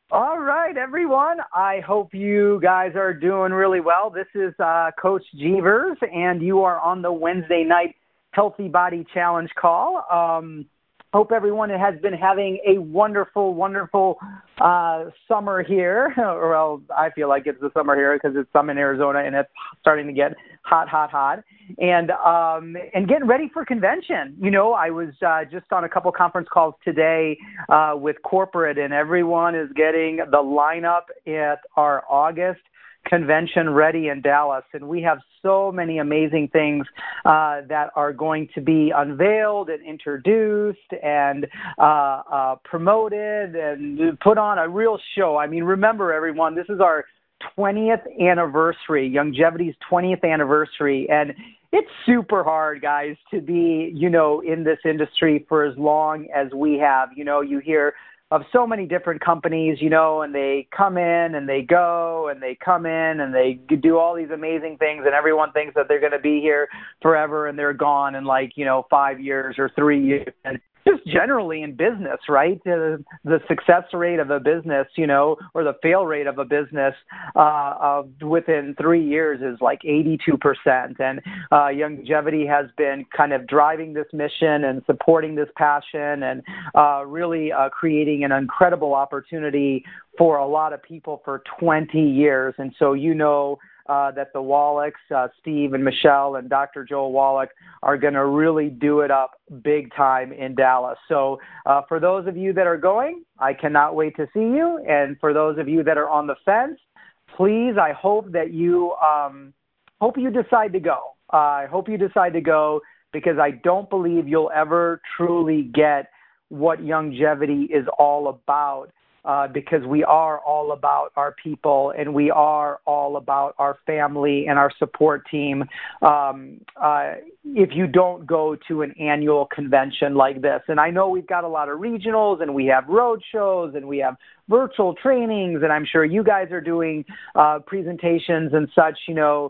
All right, everyone. I hope you guys are doing really well. This is Coach Jeevers, and you are on the Wednesday night Healthy Body Challenge call. Hope everyone has been having a wonderful, wonderful summer here. Well, I feel like it's the summer here because I'm in Arizona and it's starting to get hot, hot, hot. And getting ready for convention. You know, I was just on a couple conference calls today with corporate, and everyone is getting the lineup at our August convention ready in Dallas, and we have so many amazing things that are going to be unveiled and introduced and promoted and put on a real show. I mean, remember, everyone, this is our 20th anniversary, Youngevity's 20th anniversary, and it's super hard, guys, to be, in this industry for as long as we have. You hear of so many different companies, and they come in and they go and they come in and they do all these amazing things, and everyone thinks that they're going to be here forever and they're gone in 5 years or 3 years. And just generally in business, right? The success rate of a business, or the fail rate of a business within 3 years is like 82%. And Youngevity has been kind of driving this mission and supporting this passion and really creating an incredible opportunity for a lot of people for 20 years. And so, that the Wallachs, Steve and Michelle and Dr. Joel Wallach, are going to really do it up big time in Dallas. So for those of you that are going, I cannot wait to see you. And for those of you that are on the fence, please, I hope that you decide to go. I hope you decide to go, because I don't believe you'll ever truly get what Youngevity is all about. Because we are all about our people and we are all about our family and our support team. If you don't go to an annual convention like this, and I know we've got a lot of regionals and we have road shows and we have virtual trainings, and I'm sure you guys are doing presentations and such,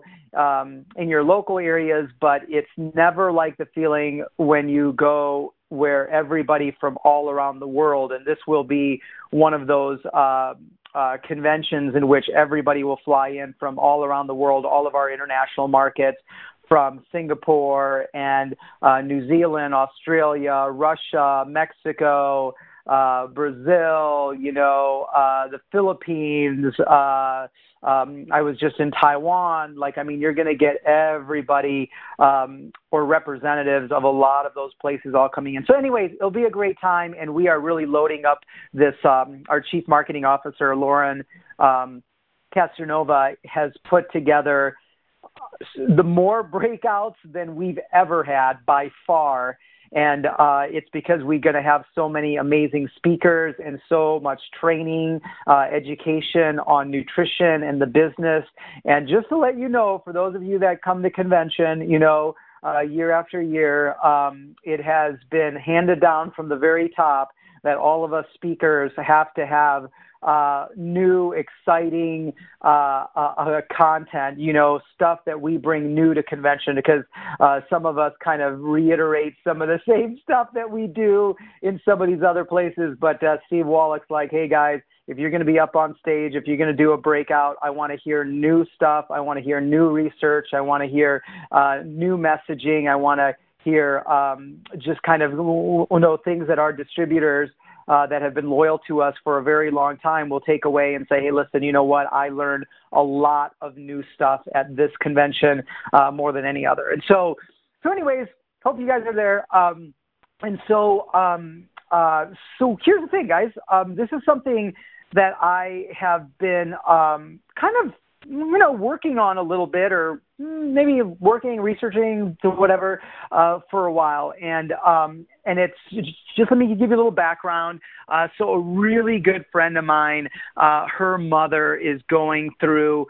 in your local areas, but it's never like the feeling when you go where everybody from all around the world, and this will be one of those conventions in which everybody will fly in from all around the world, all of our international markets, from Singapore and New Zealand, Australia, Russia, Mexico, Brazil, the Philippines. I was just in Taiwan. You're going to get everybody or representatives of a lot of those places all coming in. So anyways, it'll be a great time, and we are really loading up this. Our Chief Marketing Officer, Lauren Casanova, has put together the more breakouts than we've ever had by far. And it's because we're going to have so many amazing speakers and so much training, education on nutrition and the business. And just to let you know, for those of you that come to convention, year after year, it has been handed down from the very top that all of us speakers have to have new, exciting content, stuff that we bring new to convention, because some of us kind of reiterate some of the same stuff that we do in some of these other places. But Steve Wallach's like, hey, guys, if you're going to be up on stage, if you're going to do a breakout, I want to hear new stuff. I want to hear new research. I want to hear new messaging. I want to hear just kind of things that our distributors that have been loyal to us for a very long time will take away and say, hey, listen, you know what? I learned a lot of new stuff at this convention more than any other. And so anyways, hope you guys are there. So here's the thing, guys. This is something that I have been kind of working on a little bit, or maybe researching, whatever, for a while. And it's just, let me give you a little background. So a really good friend of mine, her mother is going through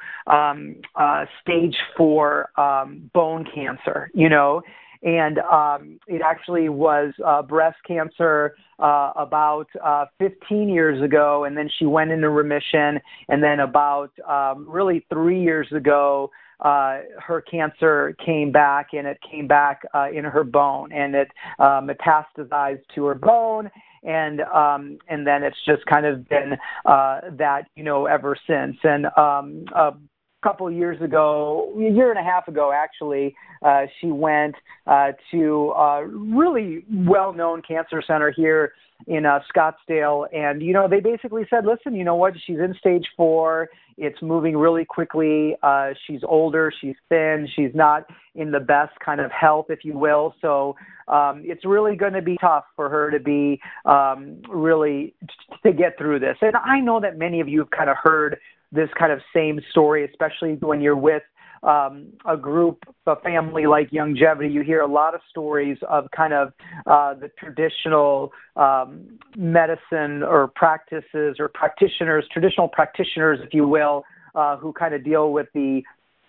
stage 4 bone cancer, and it actually was breast cancer about 15 years ago, and then she went into remission, and then about really 3 years ago, her cancer came back, and it came back in her bone, and it metastasized to her bone, and then it's just kind of been that, ever since. And a couple of years ago, a year and a half ago, actually, she went to a really well-known cancer center here in Scottsdale. And, they basically said, listen, you know what? She's in stage 4. It's moving really quickly. She's older. She's thin. She's not in the best kind of health, if you will. So it's really going to be tough for her to be really to get through this. And I know that many of you have kind of heard this kind of same story, especially when you're with a group, a family like Youngevity. You hear a lot of stories of kind of the traditional medicine or practices or practitioners, traditional practitioners, if you will, who kind of deal with the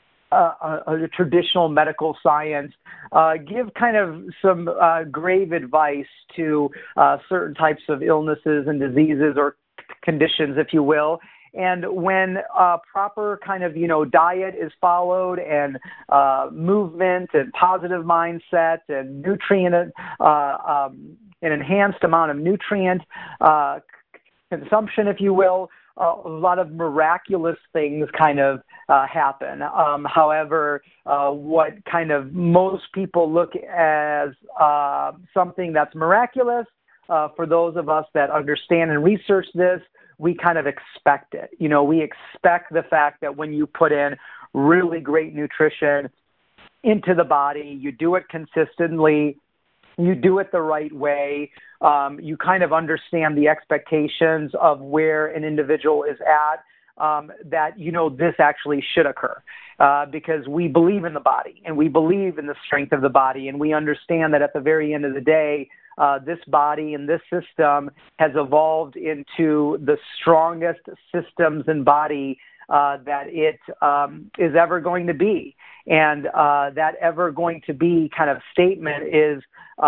traditional medical science, give kind of some grave advice to certain types of illnesses and diseases or conditions, if you will. And when proper kind of, diet is followed and movement and positive mindset and nutrient, an enhanced amount of nutrient consumption, if you will, a lot of miraculous things kind of happen. However, what kind of most people look as something that's miraculous, for those of us that understand and research this, we kind of expect it. We expect the fact that when you put in really great nutrition into the body, you do it consistently, you do it the right way, you kind of understand the expectations of where an individual is at, that, this actually should occur. Because we believe in the body and we believe in the strength of the body, and we understand that at the very end of the day, this body and this system has evolved into the strongest systems and body that it is ever going to be. And that ever going to be kind of statement is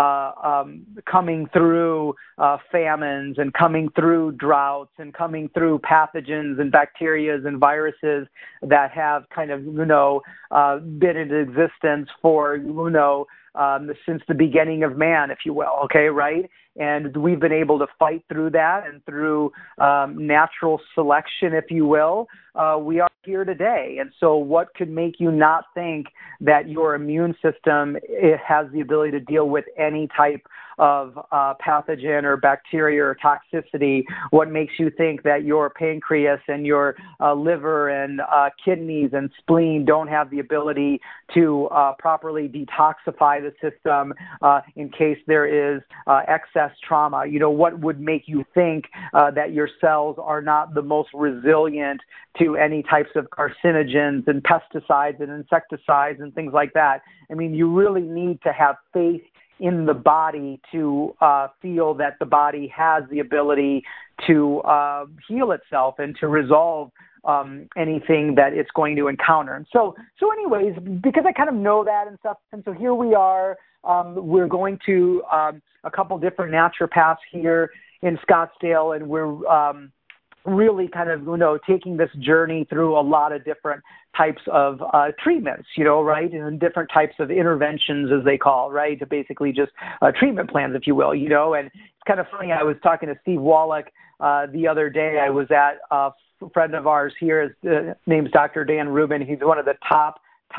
coming through famines and coming through droughts and coming through pathogens and bacterias and viruses that have kind of, been in existence for, since the beginning of man, if you will. Okay, right? And we've been able to fight through that, and through natural selection, if you will, we are here today. And so what could make you not think that your immune system, it has the ability to deal with any type of pathogen or bacteria or toxicity? What makes you think that your pancreas and your liver and kidneys and spleen don't have the ability to properly detoxify the system in case there is excess trauma? What would make you think that your cells are not the most resilient to any types of carcinogens and pesticides and insecticides and things like that? I mean, you really need to have faith in the body to feel that the body has the ability to heal itself and to resolve anything that it's going to encounter. And so anyways, because I kind of know that and stuff, and so here we are, we're going to a couple different naturopaths here in Scottsdale, and we're really kind of, taking this journey through a lot of different types of treatments, right? And different types of interventions, as they call, right? To basically just treatment plans, if you will, and it's kind of funny. I was talking to Steve Wallach the other day. I was at a friend of ours here, his name's Dr. Dan Rubin. He's one of the top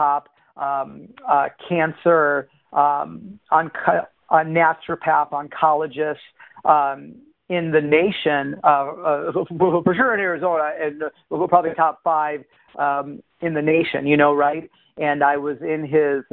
cancer naturopath oncologists in the nation, for sure in Arizona, and probably top 5 in the nation, right? And I was in his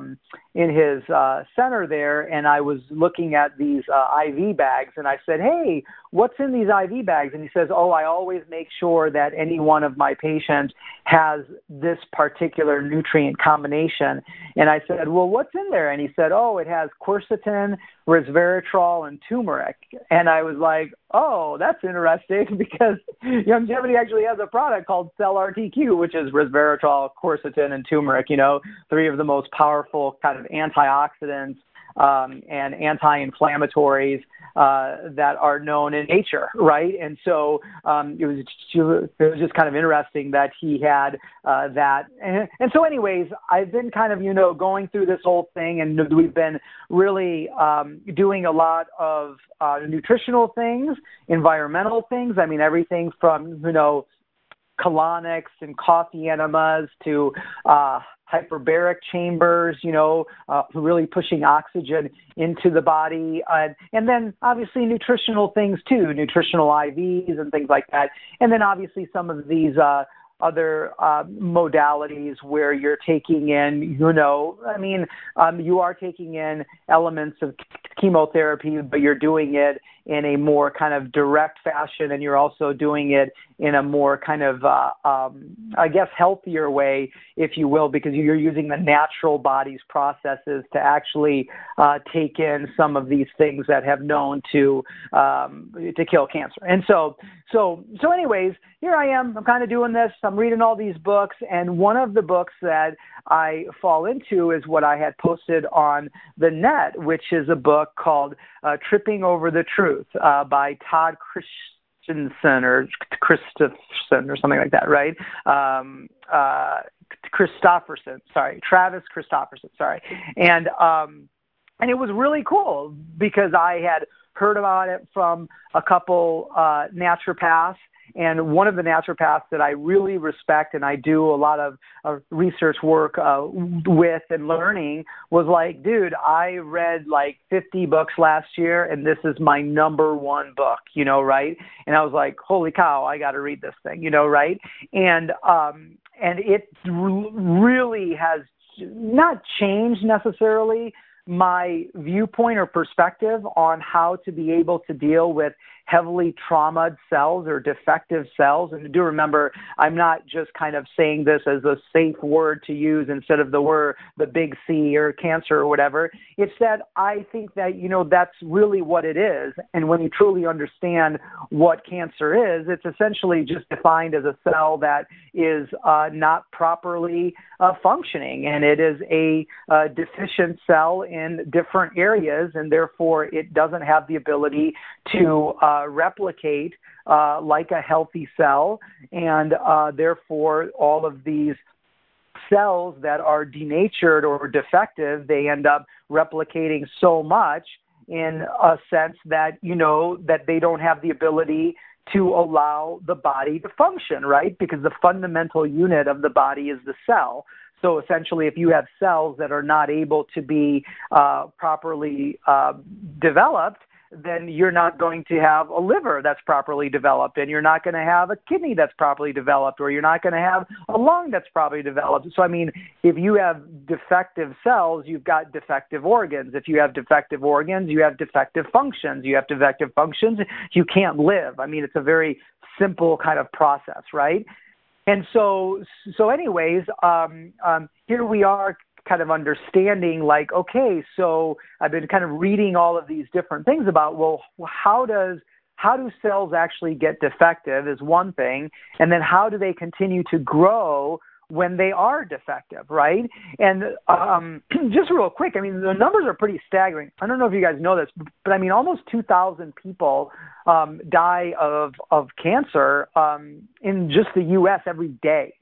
center there, and I was looking at these IV bags, and I said, "Hey, what's in these IV bags?" And he says, "Oh, I always make sure that any one of my patients has this particular nutrient combination." And I said, "Well, what's in there?" And he said, "Oh, it has quercetin, resveratrol, and turmeric." And I was like, "Oh, that's interesting," because Youngevity actually has a product called Cell RTQ, which is resveratrol, quercetin, and turmeric, 3 of the most powerful kind of antioxidants and anti-inflammatories that are known in nature, right? And so it was just kind of interesting that he had that. And so anyways, I've been kind of, going through this whole thing, and we've been really doing a lot of nutritional things, environmental things. I mean, everything from, colonics and coffee enemas to hyperbaric chambers, really pushing oxygen into the body. And then obviously nutritional things too, nutritional IVs and things like that. And then obviously some of these other modalities where you're taking in, you are taking in elements of chemotherapy, but you're doing it in a more kind of direct fashion, and you're also doing it in a more kind of, healthier way, if you will, because you're using the natural body's processes to actually take in some of these things that have known to kill cancer. And so anyways, here I am. I'm kind of doing this. I'm reading all these books, and one of the books that I fall into is what I had posted on the net, which is a book called Tripping Over the Truth by Todd Christensen or Christopherson or something like that, right? Travis Christopherson, sorry. And it was really cool because I had heard about it from a couple naturopaths. And one of the naturopaths that I really respect and I do a lot of research work with and learning was like, dude, I read like 50 books last year and this is my number one book, right? And I was like, holy cow, I got to read this thing, right? And it really has not changed necessarily my viewpoint or perspective on how to be able to deal with heavily traumatized cells or defective cells. And do remember, I'm not just kind of saying this as a safe word to use instead of the big C or cancer or whatever. It's that I think that, that's really what it is. And when you truly understand what cancer is, it's essentially just defined as a cell that is not properly functioning. And it is a deficient cell in different areas, and therefore it doesn't have the ability to replicate like a healthy cell, and therefore all of these cells that are denatured or defective, they end up replicating so much in a sense that, that they don't have the ability to allow the body to function, right? Because the fundamental unit of the body is the cell. So essentially, if you have cells that are not able to be properly developed, then you're not going to have a liver that's properly developed, and you're not going to have a kidney that's properly developed, or you're not going to have a lung that's properly developed. So, I mean, if you have defective cells, you've got defective organs. If you have defective organs, you have defective functions. You have defective functions, you can't live. I mean, it's a very simple kind of process, right? And so anyways, here we are kind of understanding like, okay, so I've been kind of reading all of these different things about, well, how do cells actually get defective is one thing, and then how do they continue to grow when they are defective, right? And just real quick, I mean, the numbers are pretty staggering. I don't know if you guys know this, but I mean, almost 2,000 people die of cancer in just the U.S. every day,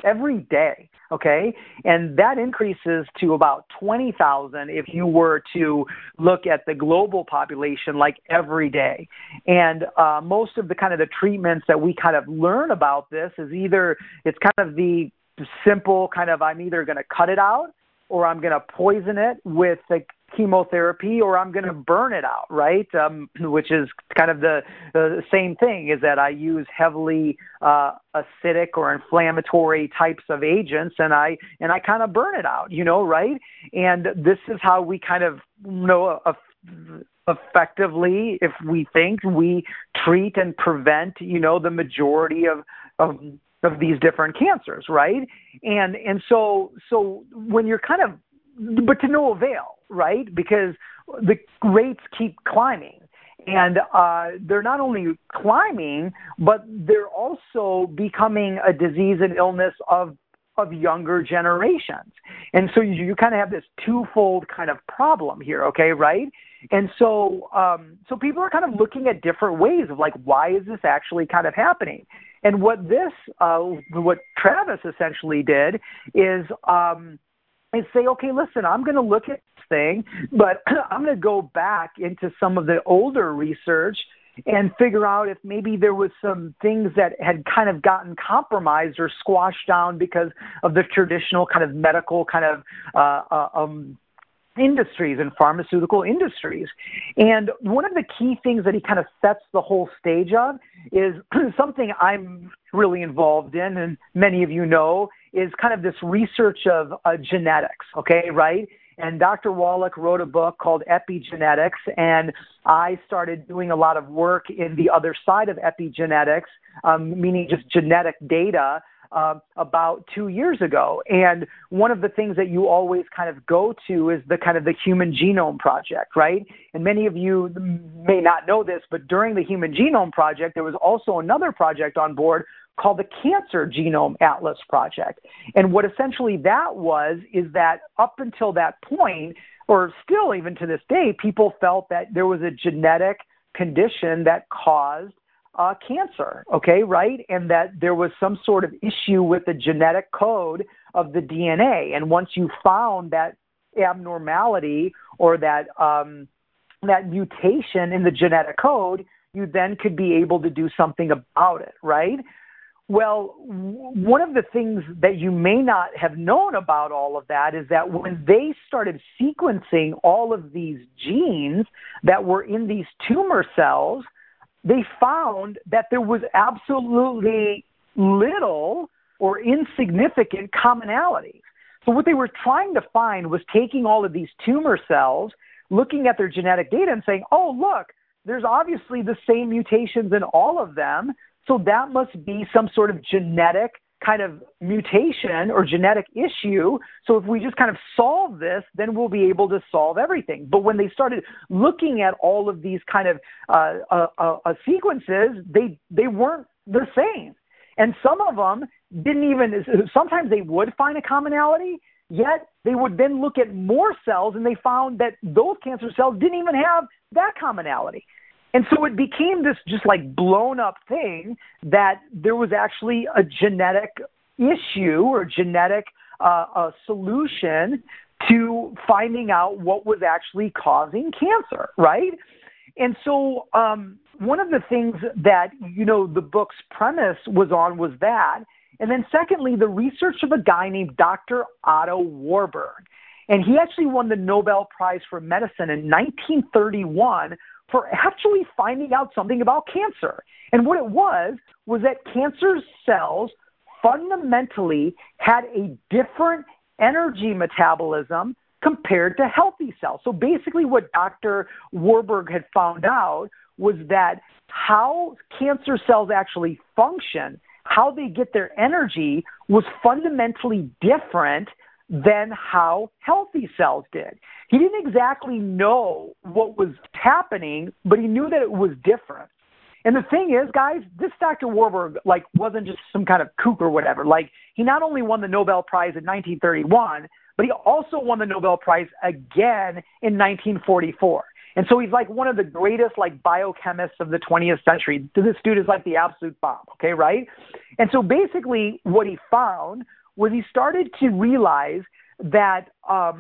okay? And that increases to about 20,000 if you were to look at the global population, like every day. And most of the kind of the treatments that we kind of learn about this is either it's kind of the simple kind of, I'm either going to cut it out, or I'm going to poison it with the chemotherapy, or I'm going to burn it out, right? Which is kind of the same thing, is that I use heavily acidic or inflammatory types of agents, and I kind of burn it out, right? And this is how we kind of effectively, if we think, we treat and prevent, the majority of these different cancers, right? And so when you're kind of, but to no avail, right? Because the rates keep climbing, and they're not only climbing, but they're also becoming a disease and illness of younger generations. And so you kind of have this twofold kind of problem here, okay, right? And so, so people are kind of looking at different ways of like, why is this actually kind of happening? And what what Travis essentially did is say, okay, listen, I'm going to look at this thing, but I'm going to go back into some of the older research and figure out if maybe there was some things that had kind of gotten compromised or squashed down because of the traditional kind of medical kind of industries and pharmaceutical industries. And one of the key things that he kind of sets the whole stage of is something I'm really involved in, and many of you know, is kind of this research of genetics, okay, right? And Dr. Wallach wrote a book called Epigenetics, and I started doing a lot of work in the other side of epigenetics, meaning just genetic data, about 2 years ago. And one of the things that you always kind of go to is the kind of the Human Genome Project, right? And many of you may not know this, but during the Human Genome Project, there was also another project on board called the Cancer Genome Atlas Project. And what essentially that was is that up until that point, or still even to this day, people felt that there was a genetic condition that caused cancer, okay, right? And that there was some sort of issue with the genetic code of the DNA. And once you found that abnormality or that that mutation in the genetic code, you then could be able to do something about it, right? Well, one of the things that you may not have known about all of that is that when they started sequencing all of these genes that were in these tumor cells, they found that there was absolutely little or insignificant commonalities. So what they were trying to find was taking all of these tumor cells, looking at their genetic data and saying, oh, look, there's obviously the same mutations in all of them. So that must be some sort of genetic kind of mutation or genetic issue. So if we just kind of solve this, then we'll be able to solve everything. But when they started looking at all of these kind of sequences, they weren't the same. And some of them didn't even, sometimes they would find a commonality, yet they would then look at more cells and they found that those cancer cells didn't even have that commonality. And so it became this just like blown up thing that there was actually a genetic issue or genetic solution to finding out what was actually causing cancer, right? And so one of the things that, you know, the book's premise was that. And then secondly, the research of a guy named Dr. Otto Warburg. And he actually won the Nobel Prize for Medicine in 1931 for actually finding out something about cancer. And what it was that cancer cells fundamentally had a different energy metabolism compared to healthy cells. So basically what Dr. Warburg had found out was that how cancer cells actually function, how they get their energy, was fundamentally different than how healthy cells did. He didn't exactly know what was happening, but he knew that it was different. And the thing is, guys, this Dr. Warburg, like, wasn't just some kind of kook or whatever. Like, he not only won the Nobel Prize in 1931, but he also won the Nobel Prize again in 1944. And so he's like one of the greatest, like, biochemists of the 20th century. This dude is like the absolute bomb, okay, right? And so basically what he found was he started to realize that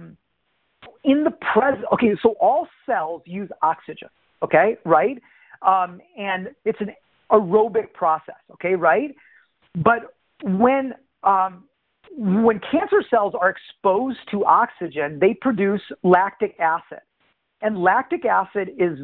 in the present, okay, so all cells use oxygen, okay, right? And it's an aerobic process, okay, right? But when cancer cells are exposed to oxygen, they produce lactic acid. And lactic acid is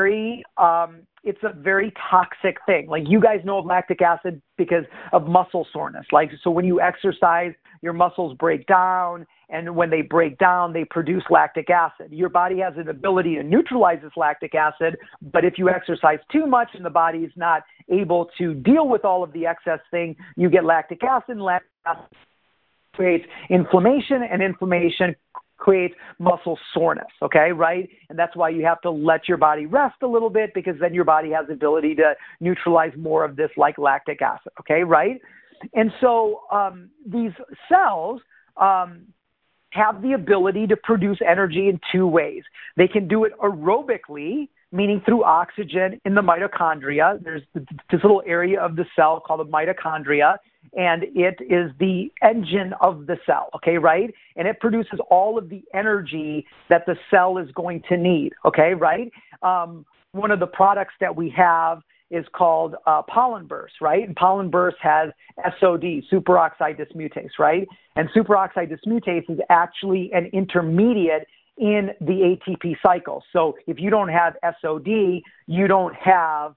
it's a very toxic thing. Like, you guys know of lactic acid because of muscle soreness. Like, so when you exercise, your muscles break down, and when they break down, they produce lactic acid. Your body has an ability to neutralize this lactic acid, but if you exercise too much and the body is not able to deal with all of the excess thing, you get lactic acid, and lactic acid creates inflammation, and inflammation creates muscle soreness, okay, right? And that's why you have to let your body rest a little bit, because then your body has the ability to neutralize more of this, like lactic acid, okay, right? And so these cells have the ability to produce energy in two ways. They can do it aerobically, meaning through oxygen in the mitochondria. There's this little area of the cell called the mitochondria, and it is the engine of the cell, okay, right? And it produces all of the energy that the cell is going to need, okay, right? One of the products that we have is called pollen burst, right? And pollen burst has SOD, superoxide dismutase, right? And superoxide dismutase is actually an intermediate in the ATP cycle. So if you don't have SOD, you don't have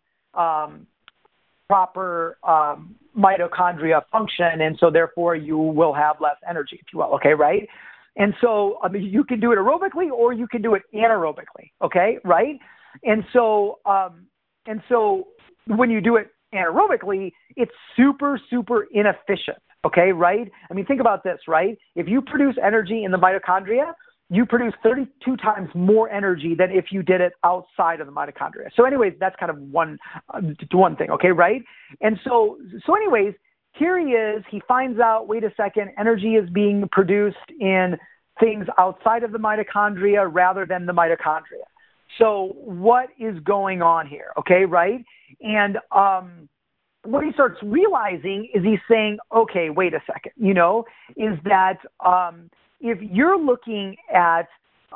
proper mitochondria function, and so therefore you will have less energy, if you will, okay, right? And so you can do it aerobically or you can do it anaerobically, okay, right? And so when you do it anaerobically, it's super, super inefficient, okay, right? I mean, think about this, right? If you produce energy in the mitochondria, you produce 32 times more energy than if you did it outside of the mitochondria. So anyways, that's kind of one thing, okay, right? And so anyways, here he is. He finds out, wait a second, energy is being produced in things outside of the mitochondria rather than the mitochondria. So what is going on here, okay, right? And what he starts realizing is he's saying, okay, wait a second, is that if you're looking at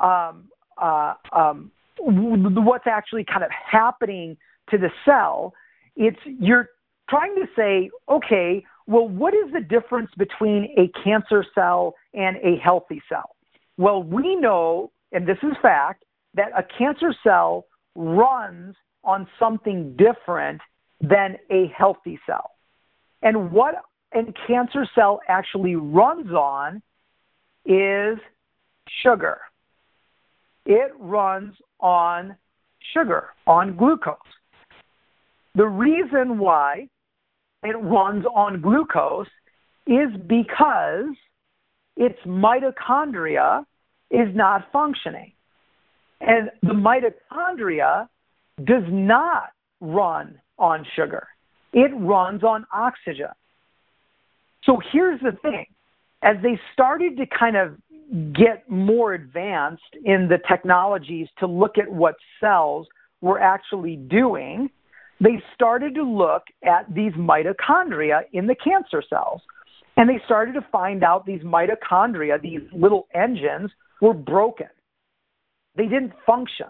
what's actually kind of happening to the cell, you're trying to say, okay, well, what is the difference between a cancer cell and a healthy cell? Well, we know, and this is fact, that a cancer cell runs on something different than a healthy cell. And what a cancer cell actually runs on is sugar. It runs on sugar, on glucose. The reason why it runs on glucose is because its mitochondria is not functioning. And the mitochondria does not run on sugar. It runs on oxygen. So here's the thing. As they started to kind of get more advanced in the technologies to look at what cells were actually doing, they started to look at these mitochondria in the cancer cells. And they started to find out these mitochondria, these little engines, were broken. They didn't function.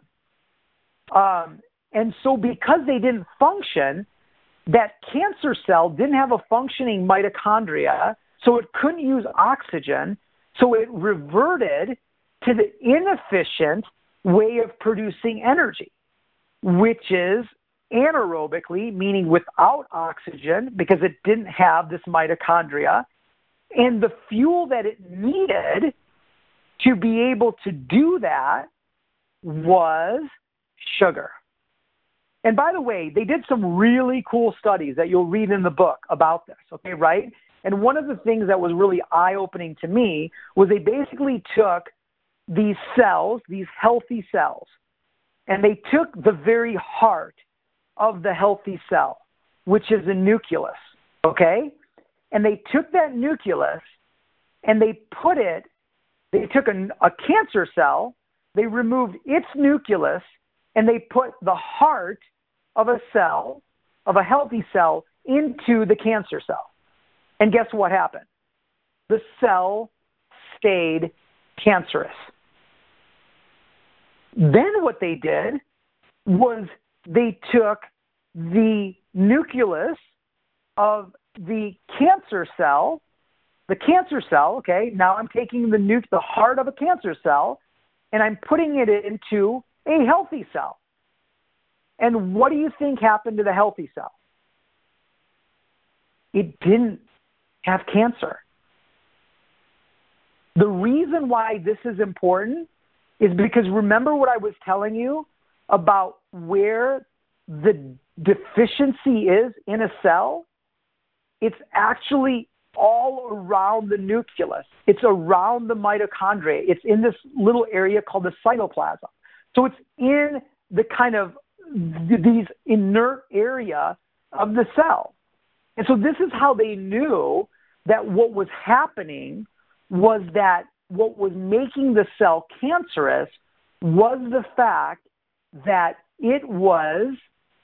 And so because they didn't function, that cancer cell didn't have a functioning mitochondria, so it couldn't use oxygen, so it reverted to the inefficient way of producing energy, which is anaerobically, meaning without oxygen, because it didn't have this mitochondria, and the fuel that it needed to be able to do that was sugar. And by the way, they did some really cool studies that you'll read in the book about this, okay, right? And one of the things that was really eye-opening to me was they basically took these cells, these healthy cells, and they took the very heart of the healthy cell, which is a nucleus, okay? And they took that nucleus and they took a cancer cell, they removed its nucleus, and they put the heart of a cell, of a healthy cell, into the cancer cell. And guess what happened? The cell stayed cancerous. Then what they did was they took the nucleus of the cancer cell, okay, now I'm taking the heart of a cancer cell, and I'm putting it into a healthy cell. And what do you think happened to the healthy cell? It didn't have cancer. The reason why this is important is because remember what I was telling you about where the deficiency is in a cell? It's actually all around the nucleus. It's around the mitochondria. It's in this little area called the cytoplasm. So it's in the kind of these inert area of the cell. And so this is how they knew that what was happening was that what was making the cell cancerous was the fact that it was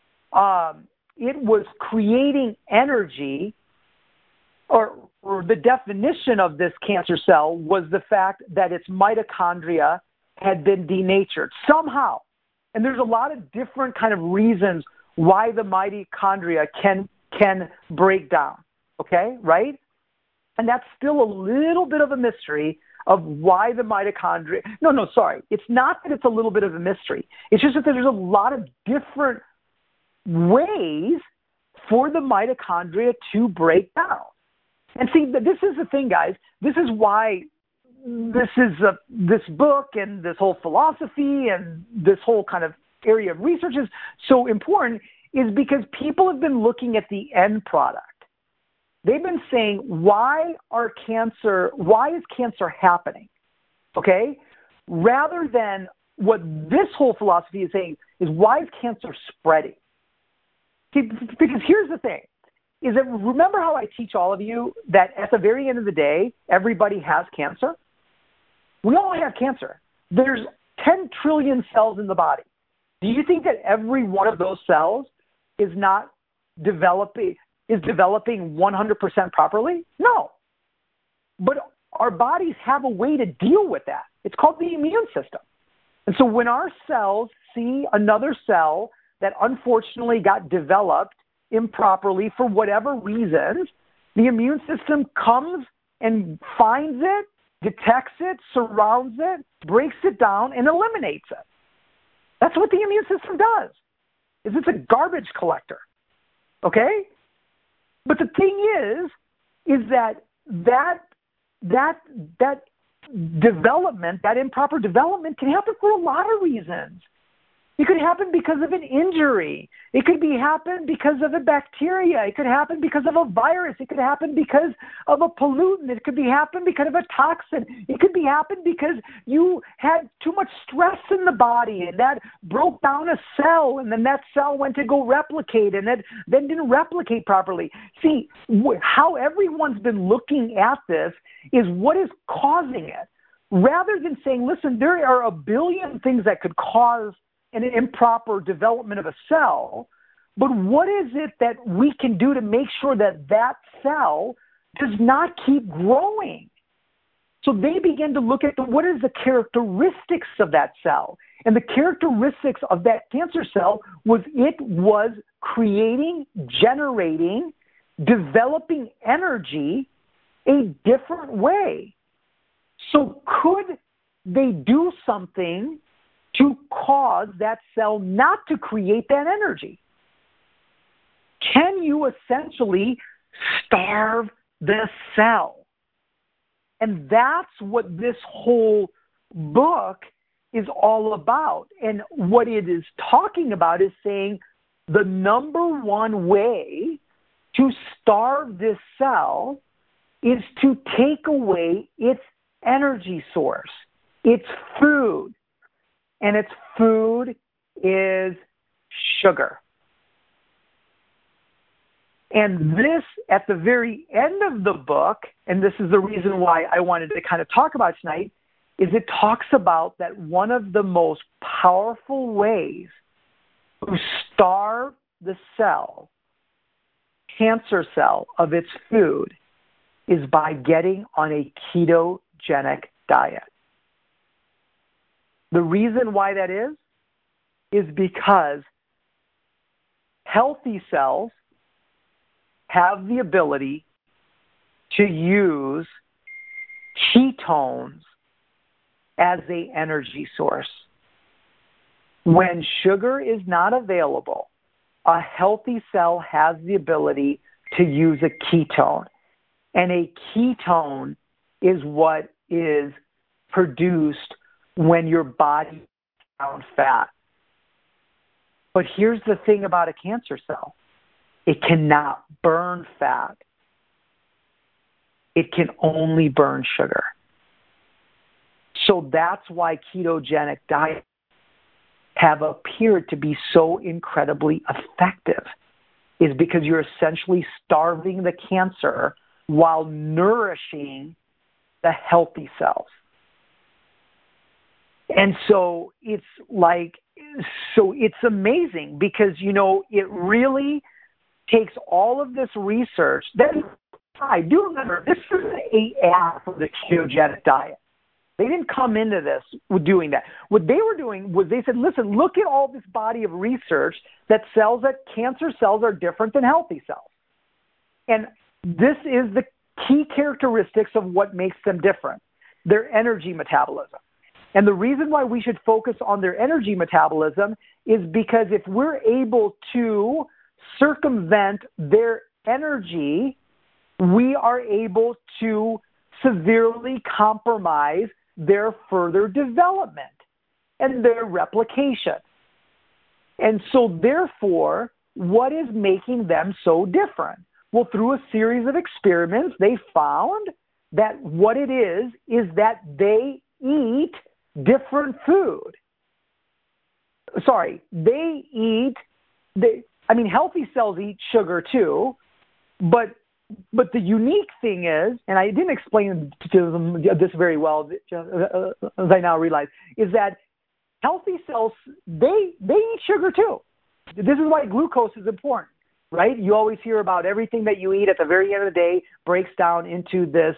creating energy, or the definition of this cancer cell was the fact that its mitochondria had been denatured somehow. And there's a lot of different kind of reasons why the mitochondria can break down, okay, right? And that's still a little bit of a mystery of why the mitochondria. Sorry. It's not that it's a little bit of a mystery. It's just that there's a lot of different ways for the mitochondria to break down. And see, this is the thing, guys. This is why this book and this whole philosophy and this whole kind of area of research is so important, is because people have been looking at the end product. They've been saying, why is cancer happening? Okay? Rather than what this whole philosophy is saying is, why is cancer spreading? Because here's the thing, is that, remember how I teach all of you that at the very end of the day, everybody has cancer? We all have cancer. There's 10 trillion cells in the body. Do you think that every one of those cells is developing 100% properly? No. But our bodies have a way to deal with that. It's called the immune system. And so when our cells see another cell that unfortunately got developed improperly for whatever reasons, the immune system comes and finds it, detects it, surrounds it, breaks it down, and eliminates it. That's what the immune system does. It's a garbage collector. Okay? But the thing is that development, that improper development, can happen for a lot of reasons. It could happen because of an injury. It could happen because of a bacteria. It could happen because of a virus. It could happen because of a pollutant. It could happen because of a toxin. It could happen because you had too much stress in the body and that broke down a cell, and then that cell went to go replicate and it then didn't replicate properly. See, how everyone's been looking at this is what is causing it, rather than saying, listen, there are a billion things that could cause an improper development of a cell, but what is it that we can do to make sure that that cell does not keep growing? So they began to look at what is the characteristics of that cell. And the characteristics of that cancer cell was it was creating, generating, developing energy a different way. So could they do something to cause that cell not to create that energy? Can you essentially starve the cell? And that's what this whole book is all about. And what it is talking about is saying the number one way to starve this cell is to take away its energy source, its food. And its food is sugar. And this, at the very end of the book, and this is the reason why I wanted to kind of talk about tonight, is it talks about that one of the most powerful ways to starve the cell, cancer cell, of its food is by getting on a ketogenic diet. The reason why that is because healthy cells have the ability to use ketones as an energy source. When sugar is not available, a healthy cell has the ability to use a ketone. And a ketone is what is produced when your body breaks down fat. But here's the thing about a cancer cell. It cannot burn fat. It can only burn sugar. So that's why ketogenic diets have appeared to be so incredibly effective, is because you're essentially starving the cancer while nourishing the healthy cells. And so it's it's amazing because, it really takes all of this research. Then I do remember this is an ad for the ketogenic diet. They didn't come into this with doing that. What they were doing was they said, listen, look at all this body of research that cancer cells are different than healthy cells. And this is the key characteristics of what makes them different, their energy metabolism. And the reason why we should focus on their energy metabolism is because if we're able to circumvent their energy, we are able to severely compromise their further development and their replication. And so therefore, what is making them so different? Well, through a series of experiments, they found that what it is that they eat different food. Sorry, healthy cells eat sugar too, but the unique thing is, and I didn't explain to them this very well, as I now realize, is that healthy cells, they eat sugar too. This is why glucose is important, right? You always hear about everything that you eat at the very end of the day breaks down into this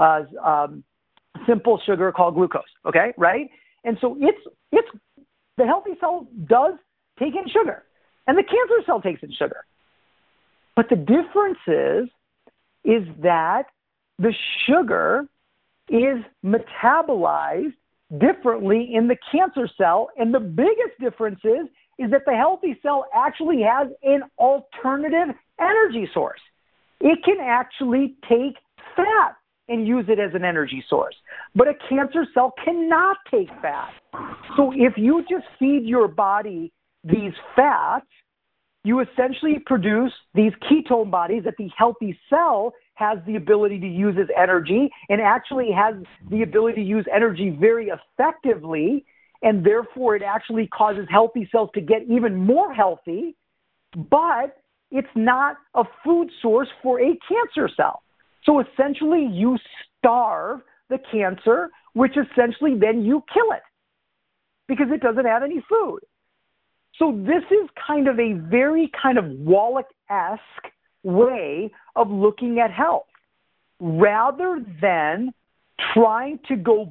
simple sugar called glucose, okay, right? And so it's the healthy cell does take in sugar, and the cancer cell takes in sugar. But the difference is that the sugar is metabolized differently in the cancer cell, and the biggest difference is that the healthy cell actually has an alternative energy source. It can actually take fat and use it as an energy source, but a cancer cell cannot take fat. So if you just feed your body these fats, you essentially produce these ketone bodies that the healthy cell has the ability to use as energy and actually has the ability to use energy very effectively, and therefore it actually causes healthy cells to get even more healthy, but it's not a food source for a cancer cell. So essentially you starve the cancer, which essentially then you kill it because it doesn't have any food. So this is kind of a very kind of Wallach-esque way of looking at health. Rather than trying to go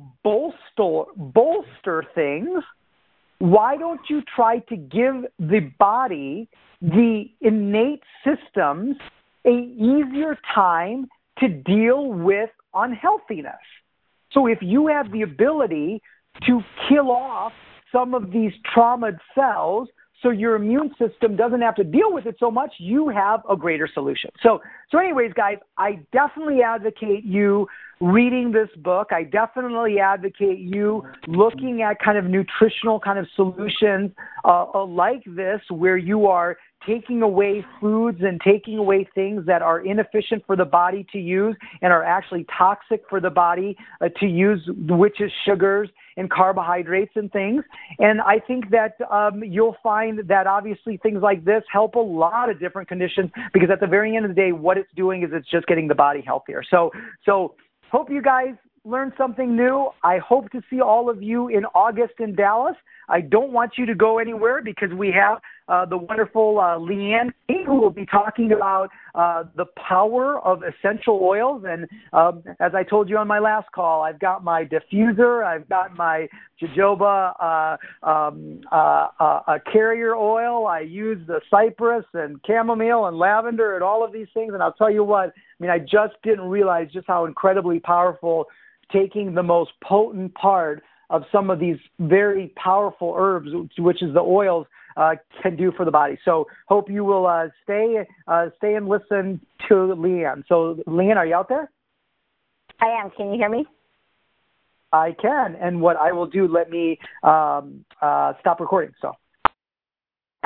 bolster things, why don't you try to give the body, the innate systems, an easier time to deal with unhealthiness? So if you have the ability to kill off some of these traumatized cells so your immune system doesn't have to deal with it so much, you have a greater solution. So anyways, guys, I definitely advocate you reading this book. I definitely advocate you looking at kind of nutritional kind of solutions like this, where you are taking away foods and taking away things that are inefficient for the body to use and are actually toxic for the body to use, which is sugars and carbohydrates and things. And I think that you'll find that obviously things like this help a lot of different conditions, because at the very end of the day, what it's doing is it's just getting the body healthier. So hope you guys learned something new. I hope to see all of you in August in Dallas. I don't want you to go anywhere because we have the wonderful Leanne, who will be talking about the power of essential oils. And as I told you on my last call, I've got my diffuser, I've got my jojoba carrier oil. I use the cypress and chamomile and lavender and all of these things. And I'll tell you what, I just didn't realize just how incredibly powerful taking the most potent part of some of these very powerful herbs, which is the oils, can do for the body. So hope you will stay and listen to Leanne. So Leanne, are you out there? I am. Can you hear me? I can. And what I will do, let me stop recording. So.